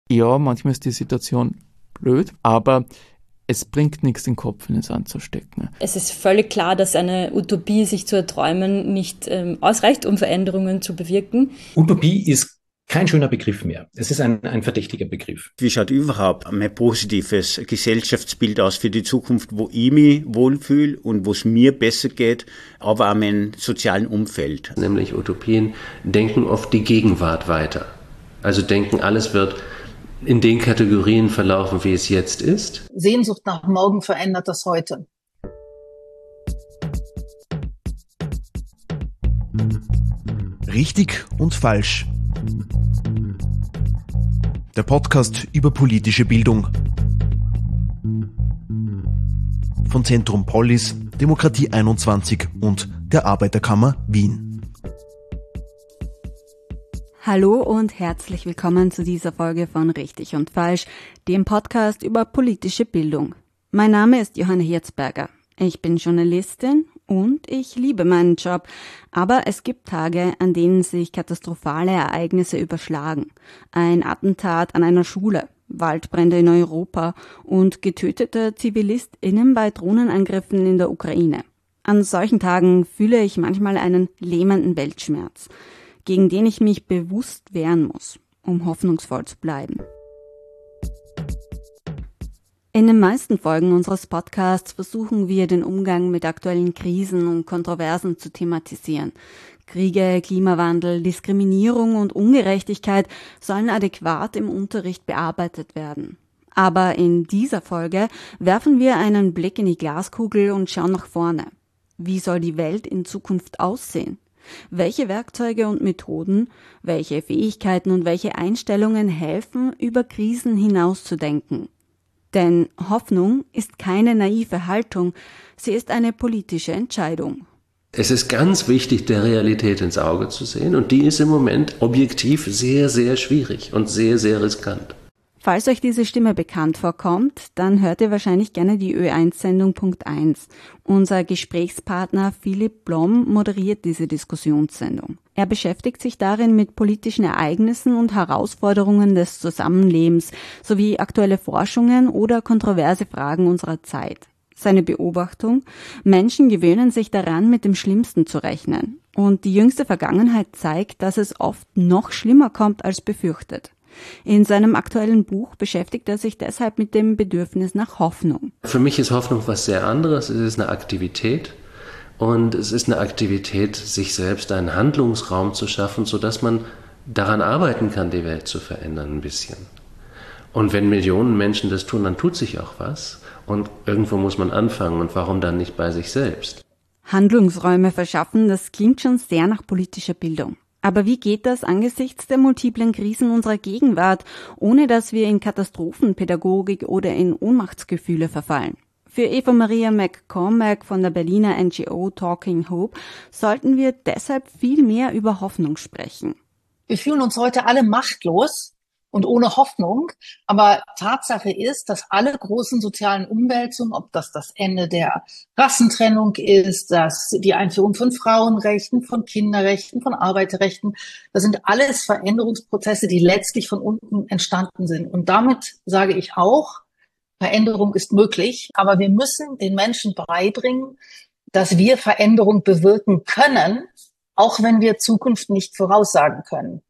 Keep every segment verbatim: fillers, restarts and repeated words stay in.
Ja, manchmal ist die Situation blöd, aber es bringt nichts, den Kopf in den Sand zu stecken. Es ist völlig klar, dass eine Utopie, sich zu erträumen, nicht ähm, ausreicht, um Veränderungen zu bewirken. Utopie ist kein schöner Begriff mehr. Es ist ein, ein verdächtiger Begriff. Wie schaut überhaupt mein positives Gesellschaftsbild aus für die Zukunft, wo ich mich wohlfühle und wo es mir besser geht, aber auch meinem sozialen Umfeld? Nämlich Utopien denken oft die Gegenwart weiter. Also denken, alles wird in den Kategorien verlaufen, wie es jetzt ist. Sehnsucht nach morgen verändert das heute. Richtig und falsch. Der Podcast über politische Bildung. Von Zentrum Polis, Demokratie einundzwanzig und der Arbeiterkammer Wien. Hallo und herzlich willkommen zu dieser Folge von Richtig und Falsch, dem Podcast über politische Bildung. Mein Name ist Johanna Hirzberger. Ich bin Journalistin und ich liebe meinen Job, aber es gibt Tage, an denen sich katastrophale Ereignisse überschlagen. Ein Attentat an einer Schule, Waldbrände in Europa und getötete ZivilistInnen bei Drohnenangriffen in der Ukraine. An solchen Tagen fühle ich manchmal einen lähmenden Weltschmerz, gegen den ich mich bewusst wehren muss, um hoffnungsvoll zu bleiben. In den meisten Folgen unseres Podcasts versuchen wir, den Umgang mit aktuellen Krisen und Kontroversen zu thematisieren. Kriege, Klimawandel, Diskriminierung und Ungerechtigkeit sollen adäquat im Unterricht bearbeitet werden. Aber in dieser Folge werfen wir einen Blick in die Glaskugel und schauen nach vorne. Wie soll die Welt in Zukunft aussehen? Welche Werkzeuge und Methoden, welche Fähigkeiten und welche Einstellungen helfen, über Krisen hinauszudenken? Denn Hoffnung ist keine naive Haltung, sie ist eine politische Entscheidung. Es ist ganz wichtig, der Realität ins Auge zu sehen, und die ist im Moment objektiv sehr, sehr schwierig und sehr, sehr riskant. Falls euch diese Stimme bekannt vorkommt, dann hört ihr wahrscheinlich gerne die Ö eins Sendung Punkt eins. Unser Gesprächspartner Philipp Blom moderiert diese Diskussionssendung. Er beschäftigt sich darin mit politischen Ereignissen und Herausforderungen des Zusammenlebens sowie aktuelle Forschungen oder kontroverse Fragen unserer Zeit. Seine Beobachtung: Menschen gewöhnen sich daran, mit dem Schlimmsten zu rechnen. Und die jüngste Vergangenheit zeigt, dass es oft noch schlimmer kommt als befürchtet. In seinem aktuellen Buch beschäftigt er sich deshalb mit dem Bedürfnis nach Hoffnung. Für mich ist Hoffnung was sehr anderes. Es ist eine Aktivität, und es ist eine Aktivität, sich selbst einen Handlungsraum zu schaffen, sodass man daran arbeiten kann, die Welt zu verändern ein bisschen. Und wenn Millionen Menschen das tun, dann tut sich auch was. Und irgendwo muss man anfangen, und warum dann nicht bei sich selbst? Handlungsräume verschaffen, das klingt schon sehr nach politischer Bildung. Aber wie geht das angesichts der multiplen Krisen unserer Gegenwart, ohne dass wir in Katastrophenpädagogik oder in Ohnmachtsgefühle verfallen? Für Eva Maria McCormack von der Berliner N G O Talking Hope sollten wir deshalb viel mehr über Hoffnung sprechen. Wir fühlen uns heute alle machtlos und ohne Hoffnung. Aber Tatsache ist, dass alle großen sozialen Umwälzungen, ob das das Ende der Rassentrennung ist, dass die Einführung von Frauenrechten, von Kinderrechten, von Arbeiterrechten, das sind alles Veränderungsprozesse, die letztlich von unten entstanden sind. Und damit sage ich auch, Veränderung ist möglich, aber wir müssen den Menschen beibringen, dass wir Veränderung bewirken können, auch wenn wir Zukunft nicht voraussagen können.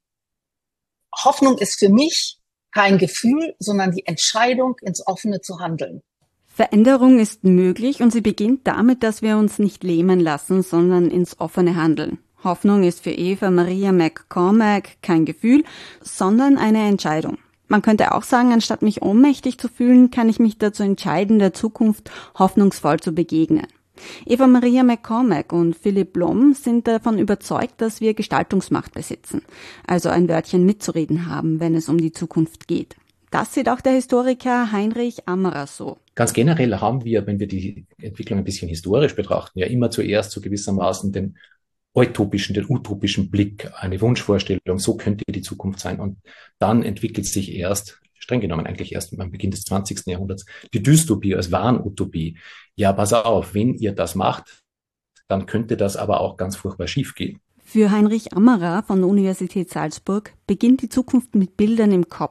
Hoffnung ist für mich kein Gefühl, sondern die Entscheidung, ins Offene zu handeln. Veränderung ist möglich, und sie beginnt damit, dass wir uns nicht lähmen lassen, sondern ins Offene handeln. Hoffnung ist für Eva Maria McCormack kein Gefühl, sondern eine Entscheidung. Man könnte auch sagen, anstatt mich ohnmächtig zu fühlen, kann ich mich dazu entscheiden, der Zukunft hoffnungsvoll zu begegnen. Eva Maria McCormack und Philipp Blom sind davon überzeugt, dass wir Gestaltungsmacht besitzen, also ein Wörtchen mitzureden haben, wenn es um die Zukunft geht. Das sieht auch der Historiker Heinrich Ammerer so. Ganz generell haben wir, wenn wir die Entwicklung ein bisschen historisch betrachten, ja immer zuerst so gewissermaßen den utopischen, den utopischen Blick, eine Wunschvorstellung, so könnte die Zukunft sein. Und dann entwickelt sich erst, streng genommen eigentlich erst am Beginn des zwanzigsten Jahrhunderts, die Dystopie als Wahnutopie. Ja, pass auf, wenn ihr das macht, dann könnte das aber auch ganz furchtbar schief gehen. Für Heinrich Ammerer von der Universität Salzburg beginnt die Zukunft mit Bildern im Kopf.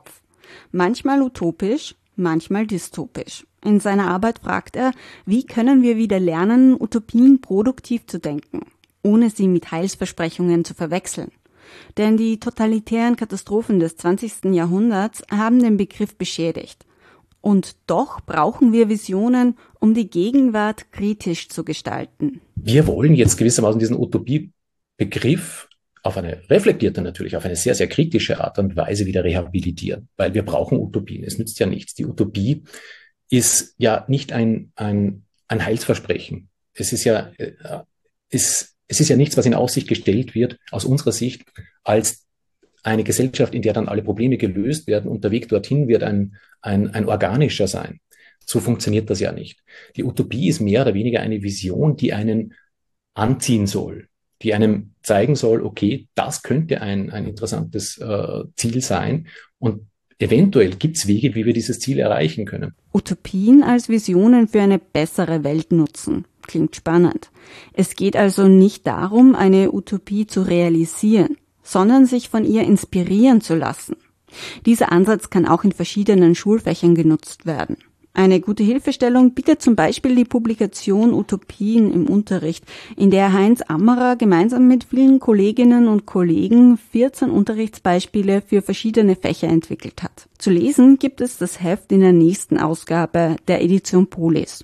Manchmal utopisch, manchmal dystopisch. In seiner Arbeit fragt er, wie können wir wieder lernen, Utopien produktiv zu denken, ohne sie mit Heilsversprechungen zu verwechseln. Denn die totalitären Katastrophen des zwanzigsten Jahrhunderts haben den Begriff beschädigt. Und doch brauchen wir Visionen, um die Gegenwart kritisch zu gestalten. Wir wollen jetzt gewissermaßen diesen Utopiebegriff auf eine reflektierte, natürlich auf eine sehr, sehr kritische Art und Weise wieder rehabilitieren, weil wir brauchen Utopien. Es nützt ja nichts. Die Utopie ist ja nicht ein, ein, ein Heilsversprechen. Es ist ja, äh, ist, es ist ja nichts, was in Aussicht gestellt wird, aus unserer Sicht, als eine Gesellschaft, in der dann alle Probleme gelöst werden und der Weg dorthin wird ein, ein, ein organischer sein. So funktioniert das ja nicht. Die Utopie ist mehr oder weniger eine Vision, die einen anziehen soll, die einem zeigen soll, okay, das könnte ein, ein interessantes äh, Ziel sein und eventuell gibt es Wege, wie wir dieses Ziel erreichen können. Utopien als Visionen für eine bessere Welt nutzen. Klingt spannend. Es geht also nicht darum, eine Utopie zu realisieren, sondern sich von ihr inspirieren zu lassen. Dieser Ansatz kann auch in verschiedenen Schulfächern genutzt werden. Eine gute Hilfestellung bietet zum Beispiel die Publikation Utopien im Unterricht, in der Heinz Ammerer gemeinsam mit vielen Kolleginnen und Kollegen vierzehn Unterrichtsbeispiele für verschiedene Fächer entwickelt hat. Zu lesen gibt es das Heft in der nächsten Ausgabe der Edition Polis.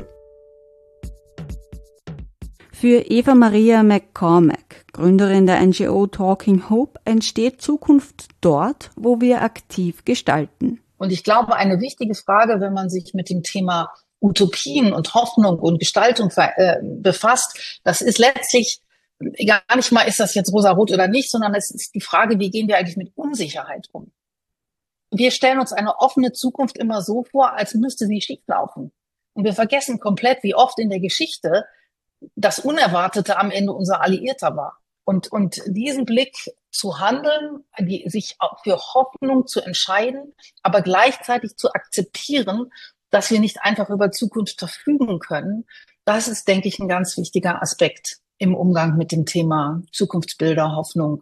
Für Eva Maria McCormack, Gründerin der N G O Talking Hope, entsteht Zukunft dort, wo wir aktiv gestalten. Und ich glaube, eine wichtige Frage, wenn man sich mit dem Thema Utopien und Hoffnung und Gestaltung äh, befasst, das ist letztlich gar nicht mal, ist das jetzt rosa-rot oder nicht, sondern es ist die Frage, wie gehen wir eigentlich mit Unsicherheit um? Wir stellen uns eine offene Zukunft immer so vor, als müsste sie schieflaufen. Und wir vergessen komplett, wie oft in der Geschichte das Unerwartete am Ende unser Alliierter war. Und, und diesen Blick zu handeln, die, sich auch für Hoffnung zu entscheiden, aber gleichzeitig zu akzeptieren, dass wir nicht einfach über Zukunft verfügen können, das ist, denke ich, ein ganz wichtiger Aspekt im Umgang mit dem Thema Zukunftsbilder, Hoffnung.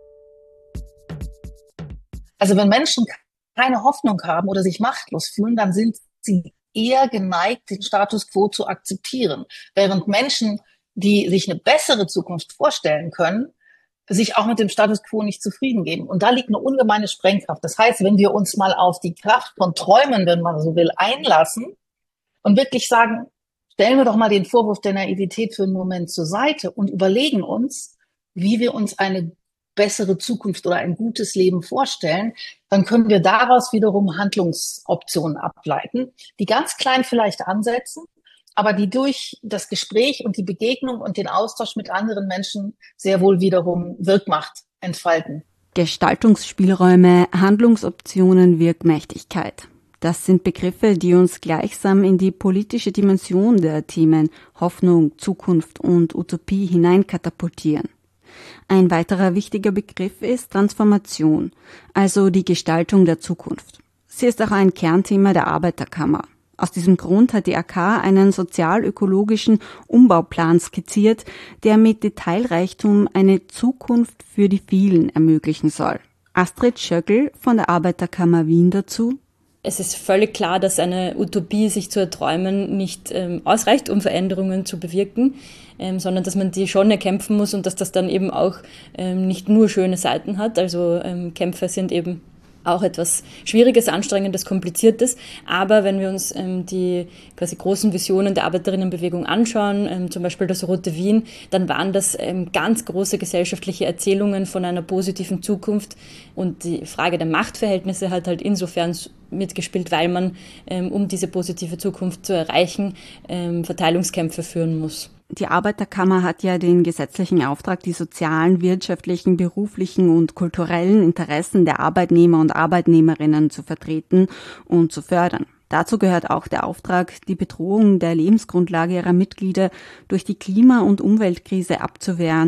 Also wenn Menschen keine Hoffnung haben oder sich machtlos fühlen, dann sind sie eher geneigt, den Status quo zu akzeptieren. Während Menschen, die sich eine bessere Zukunft vorstellen können, sich auch mit dem Status quo nicht zufrieden geben. Und da liegt eine ungemeine Sprengkraft. Das heißt, wenn wir uns mal auf die Kraft von Träumen, wenn man so will, einlassen und wirklich sagen, stellen wir doch mal den Vorwurf der Naivität für einen Moment zur Seite und überlegen uns, wie wir uns eine bessere Zukunft oder ein gutes Leben vorstellen, dann können wir daraus wiederum Handlungsoptionen ableiten, die ganz klein vielleicht ansetzen, aber die durch das Gespräch und die Begegnung und den Austausch mit anderen Menschen sehr wohl wiederum Wirkmacht entfalten. Gestaltungsspielräume, Handlungsoptionen, Wirkmächtigkeit. Das sind Begriffe, die uns gleichsam in die politische Dimension der Themen Hoffnung, Zukunft und Utopie hineinkatapultieren. Ein weiterer wichtiger Begriff ist Transformation, also die Gestaltung der Zukunft. Sie ist auch ein Kernthema der Arbeiterkammer. Aus diesem Grund hat die A K einen sozial-ökologischen Umbauplan skizziert, der mit Detailreichtum eine Zukunft für die Vielen ermöglichen soll. Astrid Schöckl von der Arbeiterkammer Wien dazu. Es ist völlig klar, dass eine Utopie sich zu erträumen nicht ähm, ausreicht, um Veränderungen zu bewirken, ähm, sondern dass man die schon erkämpfen muss und dass das dann eben auch ähm, nicht nur schöne Seiten hat. Also ähm, Kämpfe sind eben auch etwas Schwieriges, Anstrengendes, Kompliziertes. Aber wenn wir uns ähm, die quasi großen Visionen der Arbeiterinnenbewegung anschauen, ähm, zum Beispiel das Rote Wien, dann waren das ähm, ganz große gesellschaftliche Erzählungen von einer positiven Zukunft. Und die Frage der Machtverhältnisse hat halt insofern mitgespielt, weil man, ähm, um diese positive Zukunft zu erreichen, ähm, Verteilungskämpfe führen muss. Die Arbeiterkammer hat ja den gesetzlichen Auftrag, die sozialen, wirtschaftlichen, beruflichen und kulturellen Interessen der Arbeitnehmer und Arbeitnehmerinnen zu vertreten und zu fördern. Dazu gehört auch der Auftrag, die Bedrohung der Lebensgrundlage ihrer Mitglieder durch die Klima- und Umweltkrise abzuwehren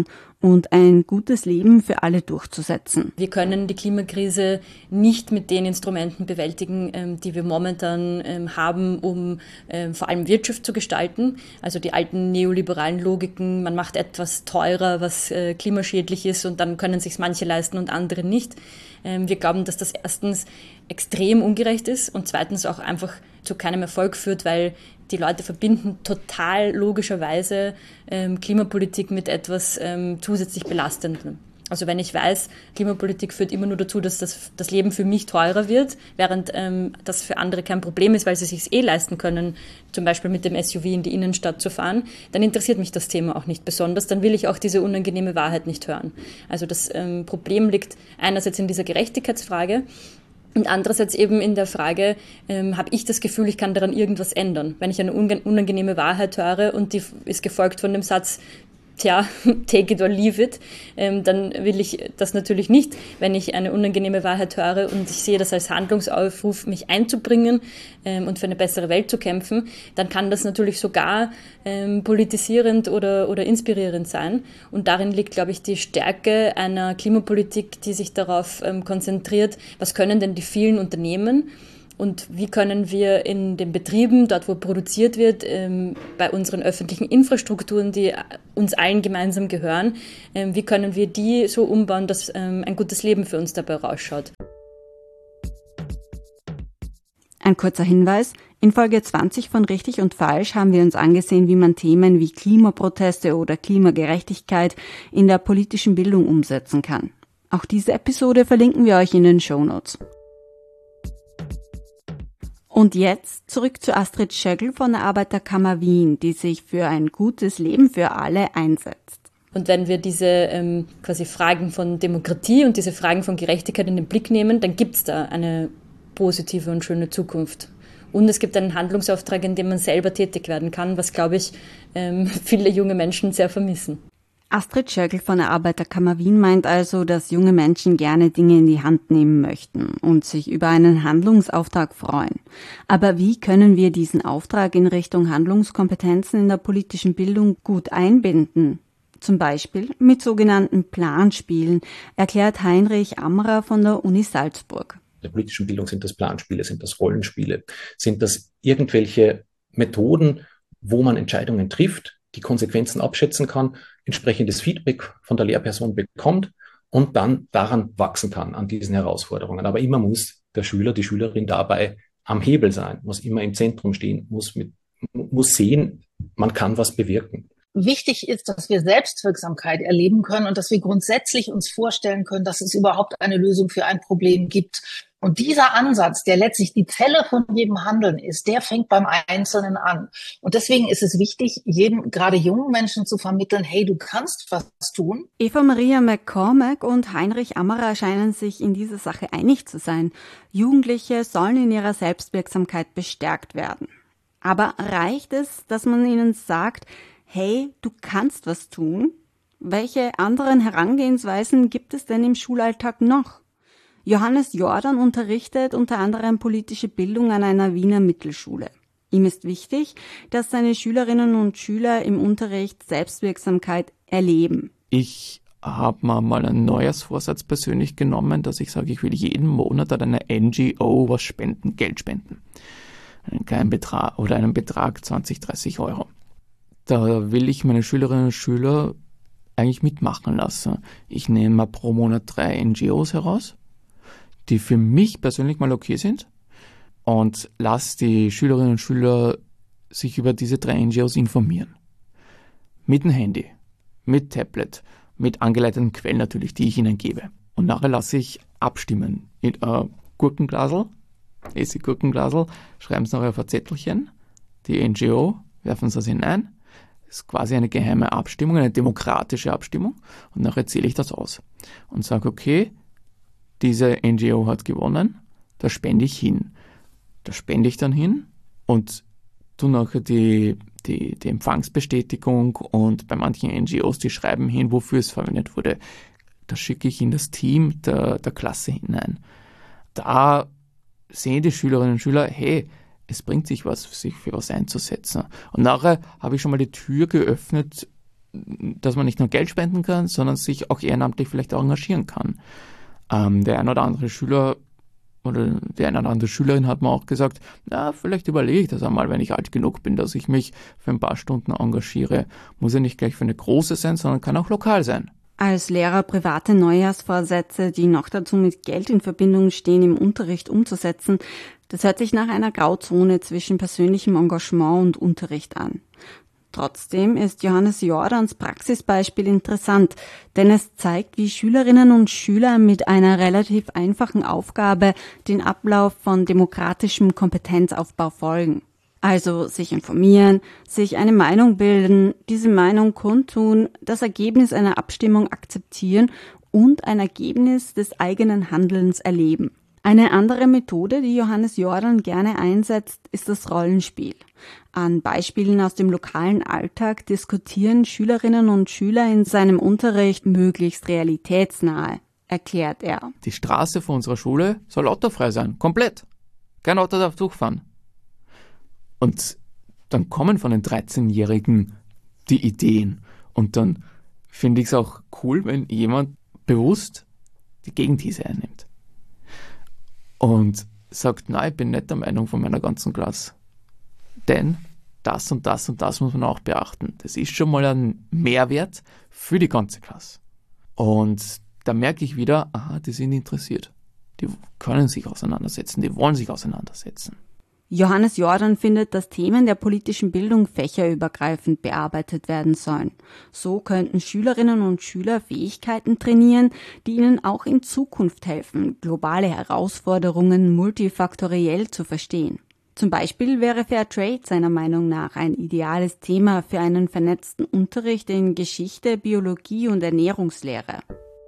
und ein gutes Leben für alle durchzusetzen. Wir können die Klimakrise nicht mit den Instrumenten bewältigen, die wir momentan haben, um vor allem Wirtschaft zu gestalten. Also die alten neoliberalen Logiken, man macht etwas teurer, was klimaschädlich ist, und dann können sich manche leisten und andere nicht. Wir glauben, dass das erstens extrem ungerecht ist und zweitens auch einfach zu keinem Erfolg führt, weil die Leute verbinden total logischerweise ähm, Klimapolitik mit etwas ähm, zusätzlich Belastendem. Also wenn ich weiß, Klimapolitik führt immer nur dazu, dass das, das Leben für mich teurer wird, während ähm, das für andere kein Problem ist, weil sie sich eh leisten können, zum Beispiel mit dem S U V in die Innenstadt zu fahren, dann interessiert mich das Thema auch nicht besonders. Dann will ich auch diese unangenehme Wahrheit nicht hören. Also das ähm, Problem liegt einerseits in dieser Gerechtigkeitsfrage, und andererseits eben in der Frage, ähm, habe ich das Gefühl, ich kann daran irgendwas ändern. Wenn ich eine unangenehme Wahrheit höre und die ist gefolgt von dem Satz, tja, take it or leave it, ähm, dann will ich das natürlich nicht. Wenn ich eine unangenehme Wahrheit höre und ich sehe das als Handlungsaufruf, mich einzubringen ähm, und für eine bessere Welt zu kämpfen, dann kann das natürlich sogar ähm, politisierend oder, oder inspirierend sein. Und darin liegt, glaube ich, die Stärke einer Klimapolitik, die sich darauf ähm, konzentriert, was können denn die vielen Unternehmen und wie können wir in den Betrieben, dort wo produziert wird, ähm, bei unseren öffentlichen Infrastrukturen, die uns allen gemeinsam gehören, ähm, wie können wir die so umbauen, dass ähm, ein gutes Leben für uns dabei rausschaut. Ein kurzer Hinweis. In Folge zwanzig von Richtig und Falsch haben wir uns angesehen, wie man Themen wie Klimaproteste oder Klimagerechtigkeit in der politischen Bildung umsetzen kann. Auch diese Episode verlinken wir euch in den Shownotes. Und jetzt zurück zu Astrid Schöckl von der Arbeiterkammer Wien, die sich für ein gutes Leben für alle einsetzt. Und wenn wir diese ähm, quasi Fragen von Demokratie und diese Fragen von Gerechtigkeit in den Blick nehmen, dann gibt es da eine positive und schöne Zukunft. Und es gibt einen Handlungsauftrag, in dem man selber tätig werden kann, was, glaube ich, ähm, viele junge Menschen sehr vermissen. Astrid Schöckl von der Arbeiterkammer Wien meint also, dass junge Menschen gerne Dinge in die Hand nehmen möchten und sich über einen Handlungsauftrag freuen. Aber wie können wir diesen Auftrag in Richtung Handlungskompetenzen in der politischen Bildung gut einbinden? Zum Beispiel mit sogenannten Planspielen, erklärt Heinrich Ammerer von der Uni Salzburg. In der politischen Bildung sind das Planspiele, sind das Rollenspiele, sind das irgendwelche Methoden, wo man Entscheidungen trifft, die Konsequenzen abschätzen kann, entsprechendes Feedback von der Lehrperson bekommt und dann daran wachsen kann, an diesen Herausforderungen. Aber immer muss der Schüler, die Schülerin dabei am Hebel sein, muss immer im Zentrum stehen, muss, mit, muss sehen, man kann was bewirken. Wichtig ist, dass wir Selbstwirksamkeit erleben können und dass wir grundsätzlich uns vorstellen können, dass es überhaupt eine Lösung für ein Problem gibt. Und dieser Ansatz, der letztlich die Zelle von jedem Handeln ist, der fängt beim Einzelnen an. Und deswegen ist es wichtig, jedem, gerade jungen Menschen zu vermitteln, hey, du kannst was tun. Eva Maria McCormack und Heinrich Ammerer scheinen sich in dieser Sache einig zu sein. Jugendliche sollen in ihrer Selbstwirksamkeit bestärkt werden. Aber reicht es, dass man ihnen sagt, hey, du kannst was tun? Welche anderen Herangehensweisen gibt es denn im Schulalltag noch? Johannes Jordan unterrichtet unter anderem politische Bildung an einer Wiener Mittelschule. Ihm ist wichtig, dass seine Schülerinnen und Schüler im Unterricht Selbstwirksamkeit erleben. Ich habe mir mal einen Neujahrsvorsatz persönlich genommen, dass ich sage, ich will jeden Monat an eine N G O was spenden, Geld spenden. Einen kleinen Betrag oder einen Betrag zwanzig, dreißig Euro. Da will ich meine Schülerinnen und Schüler eigentlich mitmachen lassen. Ich nehme mal pro Monat drei N G Os heraus, die für mich persönlich mal okay sind, und lasse die Schülerinnen und Schüler sich über diese drei N G Os informieren. Mit dem Handy, mit Tablet, mit angeleiteten Quellen natürlich, die ich ihnen gebe. Und nachher lasse ich abstimmen. In äh, Gurkenglasel, Essig-Gurkenglasel, schreiben sie nachher auf ein Zettelchen, die N G O, werfen sie das hinein. Das ist quasi eine geheime Abstimmung, eine demokratische Abstimmung. Und nachher zähle ich das aus und sage, okay, diese N G O hat gewonnen, da spende ich hin. Da spende ich dann hin und tue nachher die, die, die Empfangsbestätigung, und bei manchen N G Os, die schreiben hin, wofür es verwendet wurde. Da schicke ich in das Team der, der Klasse hinein. Da sehen die Schülerinnen und Schüler, hey, es bringt sich was, sich für was einzusetzen. Und nachher habe ich schon mal die Tür geöffnet dass man nicht nur Geld spenden kann, sondern sich auch ehrenamtlich vielleicht auch engagieren kann. Ähm, der ein oder andere Schüler oder die eine oder andere Schülerin hat mir auch gesagt, na, vielleicht überlege ich das einmal, wenn ich alt genug bin, dass ich mich für ein paar Stunden engagiere. Muss ja nicht gleich für eine große sein, sondern kann auch lokal sein. Als Lehrer private Neujahrsvorsätze, die noch dazu mit Geld in Verbindung stehen, im Unterricht umzusetzen, das hört sich nach einer Grauzone zwischen persönlichem Engagement und Unterricht an. Trotzdem ist Johannes Jordans Praxisbeispiel interessant, denn es zeigt, wie Schülerinnen und Schüler mit einer relativ einfachen Aufgabe den Ablauf von demokratischem Kompetenzaufbau folgen. Also sich informieren, sich eine Meinung bilden, diese Meinung kundtun, das Ergebnis einer Abstimmung akzeptieren und ein Ergebnis des eigenen Handelns erleben. Eine andere Methode, die Johannes Jordan gerne einsetzt, ist das Rollenspiel. An Beispielen aus dem lokalen Alltag diskutieren Schülerinnen und Schüler in seinem Unterricht möglichst realitätsnahe, erklärt er. Die Straße vor unserer Schule soll autofrei sein, komplett. Kein Auto darf durchfahren. Und dann kommen von den dreizehnjährigen die Ideen. Und dann finde ich es auch cool, wenn jemand bewusst die Gegenthese einnimmt. Und sagt, nein, ich bin nicht der Meinung von meiner ganzen Klasse. Denn das und das und das muss man auch beachten. Das ist schon mal ein Mehrwert für die ganze Klasse. Und da merke ich wieder, aha, die sind interessiert. Die können sich auseinandersetzen, die wollen sich auseinandersetzen. Johannes Jordan findet, dass Themen der politischen Bildung fächerübergreifend bearbeitet werden sollen. So könnten Schülerinnen und Schüler Fähigkeiten trainieren, die ihnen auch in Zukunft helfen, globale Herausforderungen multifaktoriell zu verstehen. Zum Beispiel wäre Fairtrade seiner Meinung nach ein ideales Thema für einen vernetzten Unterricht in Geschichte, Biologie und Ernährungslehre.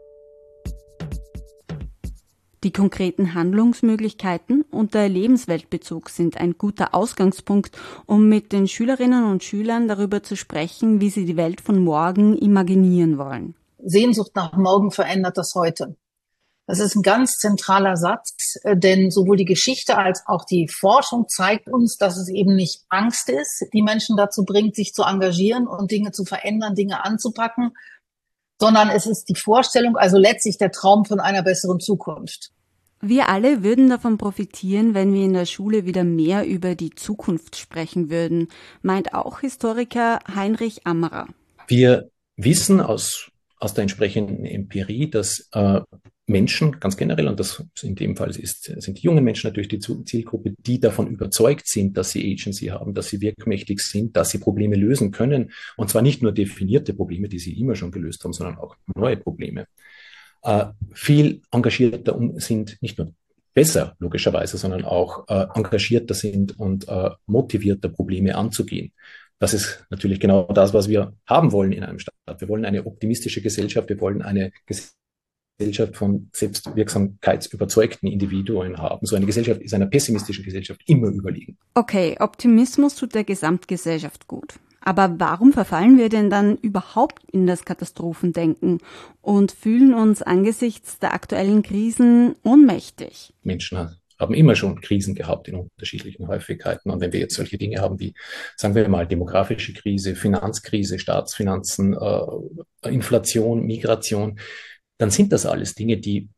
Die konkreten Handlungsmöglichkeiten und der Lebensweltbezug sind ein guter Ausgangspunkt, um mit den Schülerinnen und Schülern darüber zu sprechen, wie sie die Welt von morgen imaginieren wollen. Sehnsucht nach morgen verändert das heute. Das ist ein ganz zentraler Satz, denn sowohl die Geschichte als auch die Forschung zeigt uns, dass es eben nicht Angst ist, die Menschen dazu bringt, sich zu engagieren und Dinge zu verändern, Dinge anzupacken, sondern es ist die Vorstellung, also letztlich der Traum von einer besseren Zukunft. Wir alle würden davon profitieren, wenn wir in der Schule wieder mehr über die Zukunft sprechen würden, meint auch Historiker Heinrich Ammerer. Wir wissen aus, aus der entsprechenden Empirie, dass äh, Menschen ganz generell, und das in dem Fall ist, sind die jungen Menschen natürlich die Zielgruppe, die davon überzeugt sind, dass sie Agency haben, dass sie wirkmächtig sind, dass sie Probleme lösen können. Und zwar nicht nur definierte Probleme, die sie immer schon gelöst haben, sondern auch neue Probleme. Äh, viel engagierter sind, nicht nur besser logischerweise, sondern auch äh, engagierter sind und äh, motivierter Probleme anzugehen. Das ist natürlich genau das, was wir haben wollen in einem Staat. Wir wollen eine optimistische Gesellschaft, wir wollen eine Gesellschaft, Gesellschaft von selbstwirksamkeitsüberzeugten Individuen haben. So eine Gesellschaft ist einer pessimistischen Gesellschaft immer überlegen. Okay, Optimismus tut der Gesamtgesellschaft gut. Aber warum verfallen wir denn dann überhaupt in das Katastrophendenken und fühlen uns angesichts der aktuellen Krisen ohnmächtig? Menschen haben immer schon Krisen gehabt in unterschiedlichen Häufigkeiten. Und wenn wir jetzt solche Dinge haben wie, sagen wir mal, demografische Krise, Finanzkrise, Staatsfinanzen, äh, Inflation, Migration, dann sind das alles Dinge, die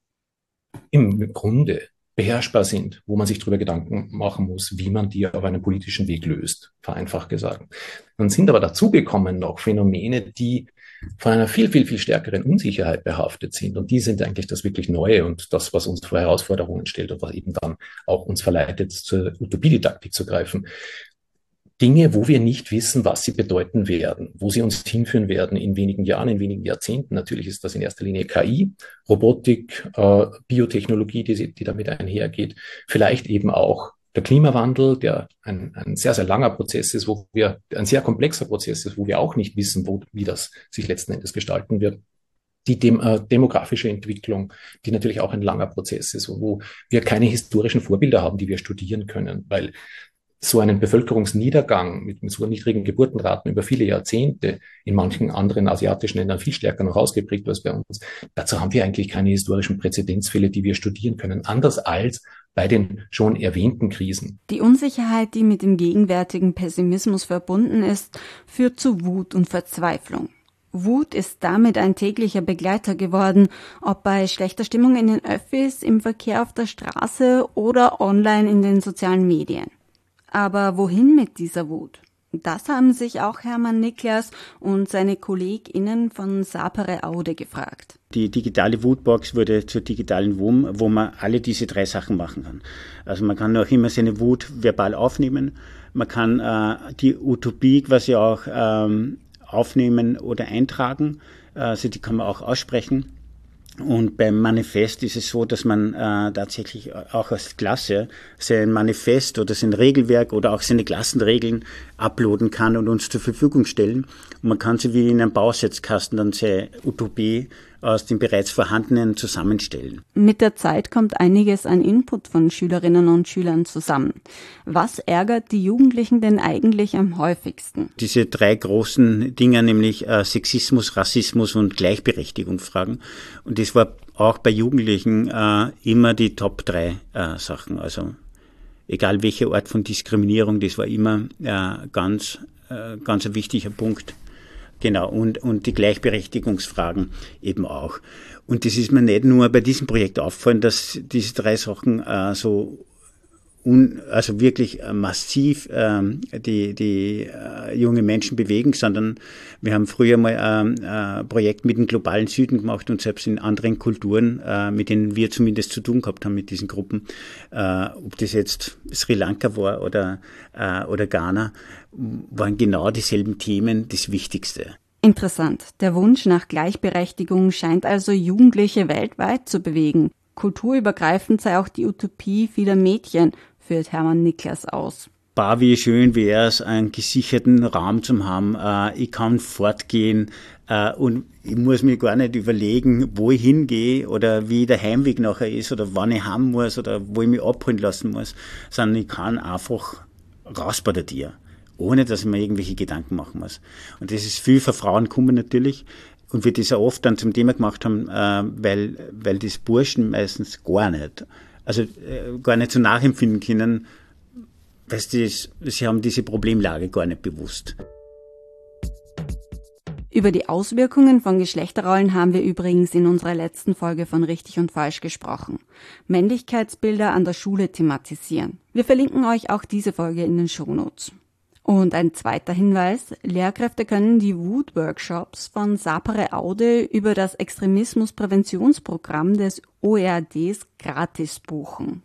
im Grunde beherrschbar sind, wo man sich darüber Gedanken machen muss, wie man die auf einem politischen Weg löst, vereinfacht gesagt. Dann sind aber dazugekommen noch Phänomene, die von einer viel, viel, viel stärkeren Unsicherheit behaftet sind. Und die sind eigentlich das wirklich Neue und das, was uns vor Herausforderungen stellt und was eben dann auch uns verleitet, zur Utopiedidaktik zu greifen. Dinge, wo wir nicht wissen, was sie bedeuten werden, wo sie uns hinführen werden in wenigen Jahren, in wenigen Jahrzehnten. Natürlich ist das in erster Linie K I, Robotik, äh, Biotechnologie, die, die damit einhergeht. Vielleicht eben auch der Klimawandel, der ein, ein sehr, sehr langer Prozess ist, wo wir, ein sehr komplexer Prozess ist, wo wir auch nicht wissen, wo, wie das sich letzten Endes gestalten wird. Die dem, äh, demografische Entwicklung, die natürlich auch ein langer Prozess ist, wo wir keine historischen Vorbilder haben, die wir studieren können, weil so einen Bevölkerungsniedergang mit, mit so niedrigen Geburtenraten über viele Jahrzehnte, in manchen anderen asiatischen Ländern viel stärker noch ausgeprägt als bei uns. Dazu haben wir eigentlich keine historischen Präzedenzfälle, die wir studieren können, anders als bei den schon erwähnten Krisen. Die Unsicherheit, die mit dem gegenwärtigen Pessimismus verbunden ist, führt zu Wut und Verzweiflung. Wut ist damit ein täglicher Begleiter geworden, ob bei schlechter Stimmung in den Öffis, im Verkehr auf der Straße oder online in den sozialen Medien. Aber wohin mit dieser Wut? Das haben sich auch Hermann Niklas und seine KollegInnen von Sapere Aude gefragt. Die digitale Wutbox wurde zur digitalen W U M, wo man alle diese drei Sachen machen kann. Also man kann auch immer seine Wut verbal aufnehmen, man kann äh, die Utopie quasi auch ähm, aufnehmen oder eintragen, also die kann man auch aussprechen. Und beim Manifest ist es so, dass man äh, tatsächlich auch als Klasse sein Manifest oder sein Regelwerk oder auch seine Klassenregeln uploaden kann und uns zur Verfügung stellen. Und man kann sie wie in einem Bausetzkasten dann seine Utopie aus den bereits vorhandenen zusammenstellen. Mit der Zeit kommt einiges an Input von Schülerinnen und Schülern zusammen. Was ärgert die Jugendlichen denn eigentlich am häufigsten? Diese drei großen Dinge, nämlich äh, Sexismus, Rassismus und Gleichberechtigungsfragen. Und das war auch bei Jugendlichen äh, immer die Top drei äh, Sachen. Also egal welche Art von Diskriminierung, das war immer äh, ganz, äh, ganz ein wichtiger Punkt. Genau, und, und die Gleichberechtigungsfragen eben auch. Und das ist mir nicht nur bei diesem Projekt aufgefallen, dass diese drei Sachen äh, so un, also wirklich äh, massiv äh, die, die äh, junge Menschen bewegen, sondern wir haben früher mal äh, ein Projekt mit dem globalen Süden gemacht und selbst in anderen Kulturen, äh, mit denen wir zumindest zu tun gehabt haben mit diesen Gruppen, äh, ob das jetzt Sri Lanka war oder, äh, oder Ghana, waren genau dieselben Themen das Wichtigste. Interessant. Der Wunsch nach Gleichberechtigung scheint also Jugendliche weltweit zu bewegen. Kulturübergreifend sei auch die Utopie vieler Mädchen, führt Hermann Niklas aus. Bah, wie schön wäre es, einen gesicherten Raum zu haben. Äh, ich kann fortgehen äh, und ich muss mir gar nicht überlegen, wo ich hingehe oder wie der Heimweg nachher ist oder wann ich heim muss oder wo ich mich abholen lassen muss, sondern ich kann einfach raus bei der Tür, ohne dass ich mir irgendwelche Gedanken machen muss. Und das ist viel für Frauen kommen natürlich. Und wir das auch oft dann zum Thema gemacht haben, äh, weil, weil das Burschen meistens gar nicht, also äh, gar nicht so nachempfinden können, weil sie, sie haben diese Problemlage gar nicht bewusst. Über die Auswirkungen von Geschlechterrollen haben wir übrigens in unserer letzten Folge von Richtig und Falsch gesprochen. Männlichkeitsbilder an der Schule thematisieren. Wir verlinken euch auch diese Folge in den Shownotes. Und ein zweiter Hinweis, Lehrkräfte können die Wut-Workshops von Sapere Aude über das Extremismuspräventionsprogramm des O E R Ds gratis buchen.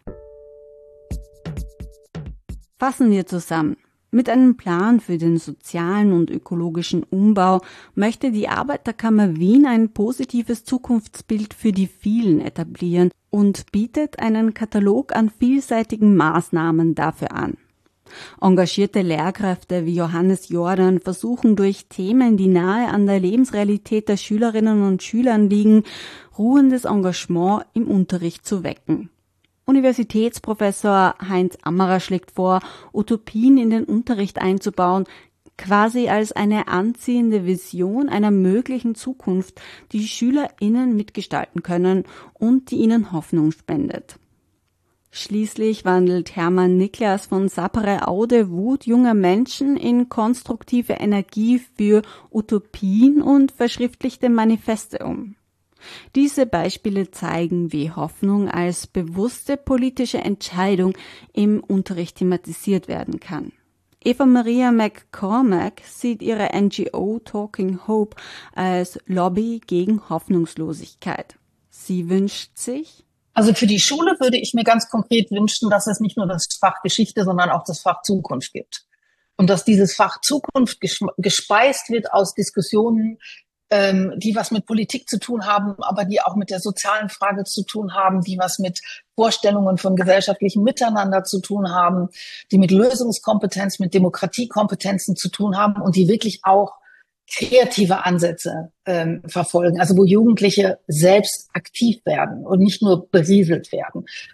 Fassen wir zusammen. Mit einem Plan für den sozialen und ökologischen Umbau möchte die Arbeiterkammer Wien ein positives Zukunftsbild für die vielen etablieren und bietet einen Katalog an vielseitigen Maßnahmen dafür an. Engagierte Lehrkräfte wie Johannes Jordan versuchen durch Themen, die nahe an der Lebensrealität der Schülerinnen und Schülern liegen, ruhendes Engagement im Unterricht zu wecken. Universitätsprofessor Heinz Ammerer schlägt vor, Utopien in den Unterricht einzubauen, quasi als eine anziehende Vision einer möglichen Zukunft, die SchülerInnen mitgestalten können und die ihnen Hoffnung spendet. Schließlich wandelt Hermann Niklas von Sapere Aude Wut junger Menschen in konstruktive Energie für Utopien und verschriftlichte Manifeste um. Diese Beispiele zeigen, wie Hoffnung als bewusste politische Entscheidung im Unterricht thematisiert werden kann. Eva Maria McCormack sieht ihre N G O Talking Hope als Lobby gegen Hoffnungslosigkeit. Sie wünscht sich: Also für die Schule würde ich mir ganz konkret wünschen, dass es nicht nur das Fach Geschichte, sondern auch das Fach Zukunft gibt. Und dass dieses Fach Zukunft gespeist wird aus Diskussionen, ähm, die was mit Politik zu tun haben, aber die auch mit der sozialen Frage zu tun haben, die was mit Vorstellungen von gesellschaftlichem Miteinander zu tun haben, die mit Lösungskompetenz, mit Demokratiekompetenzen zu tun haben und die wirklich auch kreative Ansätze ähm, verfolgen, also wo Jugendliche selbst aktiv werden und nicht nur berieselt werden.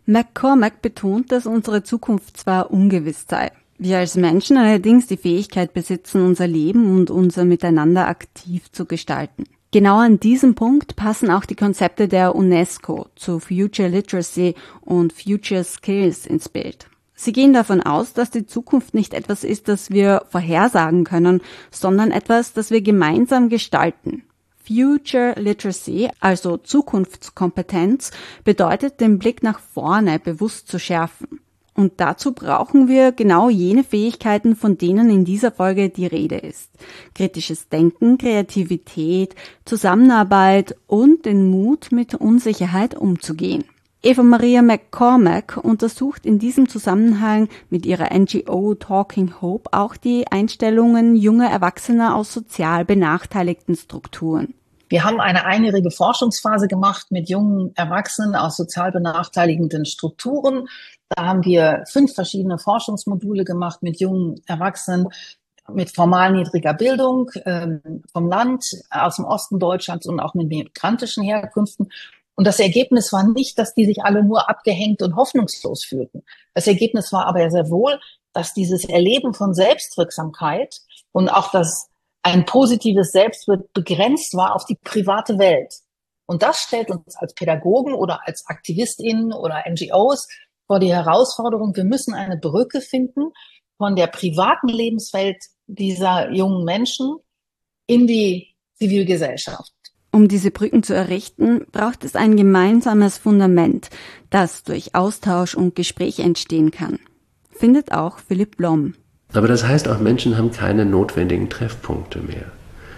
McCormack betont, dass unsere Zukunft zwar ungewiss sei, wir als Menschen allerdings die Fähigkeit besitzen, unser Leben und unser Miteinander aktiv zu gestalten. Genau an diesem Punkt passen auch die Konzepte der UNESCO zu Future Literacy und Future Skills ins Bild. Sie gehen davon aus, dass die Zukunft nicht etwas ist, das wir vorhersagen können, sondern etwas, das wir gemeinsam gestalten. Future Literacy, also Zukunftskompetenz, bedeutet, den Blick nach vorne bewusst zu schärfen. Und dazu brauchen wir genau jene Fähigkeiten, von denen in dieser Folge die Rede ist. Kritisches Denken, Kreativität, Zusammenarbeit und den Mut, mit Unsicherheit umzugehen. Eva Maria McCormack untersucht in diesem Zusammenhang mit ihrer N G O Talking Hope auch die Einstellungen junger Erwachsener aus sozial benachteiligten Strukturen. Wir haben eine einjährige Forschungsphase gemacht mit jungen Erwachsenen aus sozial benachteiligenden Strukturen. Da haben wir fünf verschiedene Forschungsmodule gemacht mit jungen Erwachsenen mit formal niedriger Bildung, ähm, vom Land, aus dem Osten Deutschlands und auch mit migrantischen Herkünften. Und das Ergebnis war nicht, dass die sich alle nur abgehängt und hoffnungslos fühlten. Das Ergebnis war aber sehr wohl, dass dieses Erleben von Selbstwirksamkeit und auch das ein positives Selbstbild begrenzt war auf die private Welt. Und das stellt uns als Pädagogen oder als AktivistInnen oder N G Os vor die Herausforderung, wir müssen eine Brücke finden von der privaten Lebenswelt dieser jungen Menschen in die Zivilgesellschaft. Um diese Brücken zu errichten, braucht es ein gemeinsames Fundament, das durch Austausch und Gespräch entstehen kann. Findet auch Philipp Blom. Aber das heißt auch, Menschen haben keine notwendigen Treffpunkte mehr.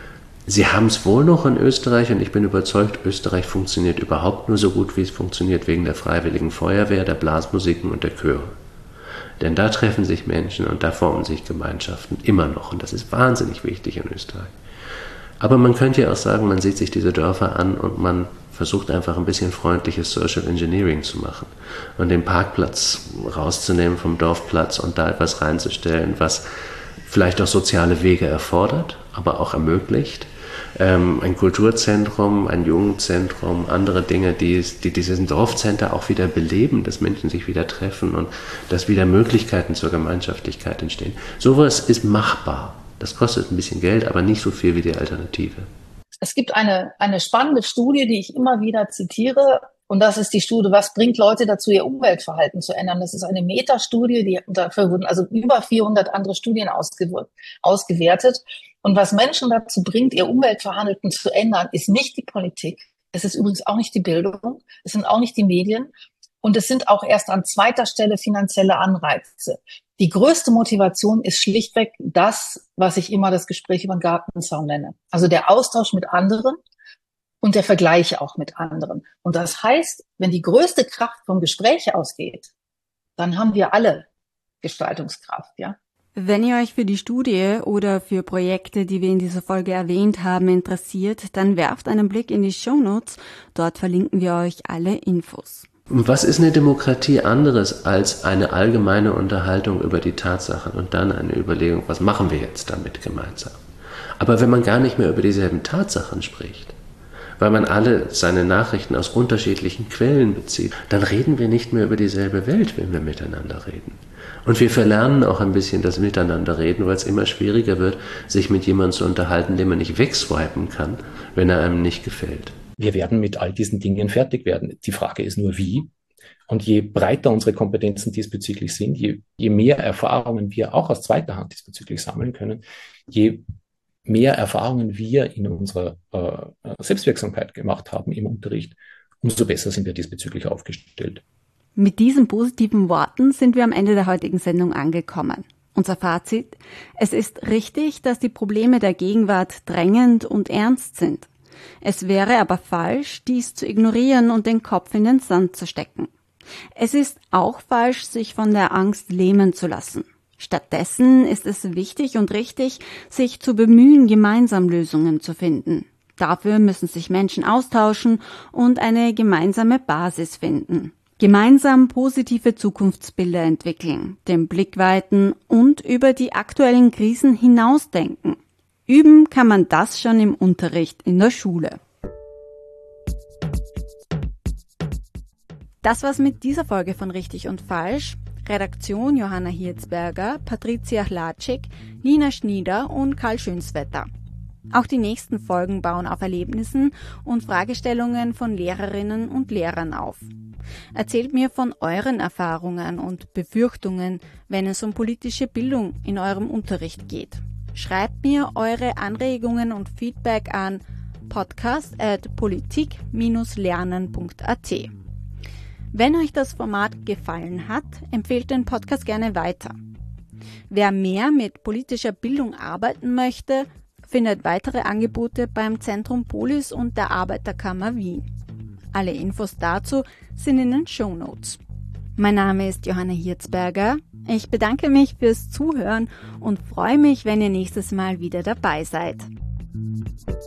Sie haben es wohl noch in Österreich und ich bin überzeugt, Österreich funktioniert überhaupt nur so gut, wie es funktioniert wegen der Freiwilligen Feuerwehr, der Blasmusiken und der Chöre. Denn da treffen sich Menschen und da formen sich Gemeinschaften immer noch und das ist wahnsinnig wichtig in Österreich. Aber man könnte ja auch sagen, man sieht sich diese Dörfer an und man versucht einfach ein bisschen freundliches Social Engineering zu machen und den Parkplatz rauszunehmen vom Dorfplatz und da etwas reinzustellen, was vielleicht auch soziale Wege erfordert, aber auch ermöglicht. Ähm, ein Kulturzentrum, ein Jugendzentrum, andere Dinge, die, die dieses Dorfcenter auch wieder beleben, dass Menschen sich wieder treffen und dass wieder Möglichkeiten zur Gemeinschaftlichkeit entstehen. Sowas ist machbar. Das kostet ein bisschen Geld, aber nicht so viel wie die Alternative. Es gibt eine, eine spannende Studie, die ich immer wieder zitiere. Und das ist die Studie, was bringt Leute dazu, ihr Umweltverhalten zu ändern? Das ist eine Metastudie, die dafür wurden also über vierhundert andere Studien ausgewertet. Und was Menschen dazu bringt, ihr Umweltverhalten zu ändern, ist nicht die Politik. Es ist übrigens auch nicht die Bildung. Es sind auch nicht die Medien. Und es sind auch erst an zweiter Stelle finanzielle Anreize. Die größte Motivation ist schlichtweg das, was ich immer das Gespräch über den Gartenzaun nenne. Also der Austausch mit anderen und der Vergleich auch mit anderen. Und das heißt, wenn die größte Kraft vom Gespräch ausgeht, dann haben wir alle Gestaltungskraft, ja. Wenn ihr euch für die Studie oder für Projekte, die wir in dieser Folge erwähnt haben, interessiert, dann werft einen Blick in die Shownotes. Dort verlinken wir euch alle Infos. Und was ist eine Demokratie anderes als eine allgemeine Unterhaltung über die Tatsachen und dann eine Überlegung, was machen wir jetzt damit gemeinsam? Aber wenn man gar nicht mehr über dieselben Tatsachen spricht, weil man alle seine Nachrichten aus unterschiedlichen Quellen bezieht, dann reden wir nicht mehr über dieselbe Welt, wenn wir miteinander reden. Und wir verlernen auch ein bisschen das Miteinanderreden, weil es immer schwieriger wird, sich mit jemandem zu unterhalten, den man nicht wegswipen kann, wenn er einem nicht gefällt. Wir werden mit all diesen Dingen fertig werden. Die Frage ist nur, wie. Und je breiter unsere Kompetenzen diesbezüglich sind, je, je mehr Erfahrungen wir auch aus zweiter Hand diesbezüglich sammeln können, je mehr Erfahrungen wir in unserer äh, Selbstwirksamkeit gemacht haben im Unterricht, umso besser sind wir diesbezüglich aufgestellt. Mit diesen positiven Worten sind wir am Ende der heutigen Sendung angekommen. Unser Fazit: Es ist richtig, dass die Probleme der Gegenwart drängend und ernst sind. Es wäre aber falsch, dies zu ignorieren und den Kopf in den Sand zu stecken. Es ist auch falsch, sich von der Angst lähmen zu lassen. Stattdessen ist es wichtig und richtig, sich zu bemühen, gemeinsam Lösungen zu finden. Dafür müssen sich Menschen austauschen und eine gemeinsame Basis finden. Gemeinsam positive Zukunftsbilder entwickeln, den Blick weiten und über die aktuellen Krisen hinausdenken. Üben kann man das schon im Unterricht in der Schule. Das war's mit dieser Folge von Richtig und Falsch. Redaktion Johanna Hirzberger, Patricia Hlatschik, Nina Schnieder und Karl Schönswetter. Auch die nächsten Folgen bauen auf Erlebnissen und Fragestellungen von Lehrerinnen und Lehrern auf. Erzählt mir von euren Erfahrungen und Befürchtungen, wenn es um politische Bildung in eurem Unterricht geht. Schreibt mir eure Anregungen und Feedback an podcast at politik dash lernen punkt a t. Wenn euch das Format gefallen hat, empfehlt den Podcast gerne weiter. Wer mehr mit politischer Bildung arbeiten möchte, findet weitere Angebote beim Zentrum Polis und der Arbeiterkammer Wien. Alle Infos dazu sind in den Shownotes. Mein Name ist Johanna Hirzberger. Ich bedanke mich fürs Zuhören und freue mich, wenn ihr nächstes Mal wieder dabei seid.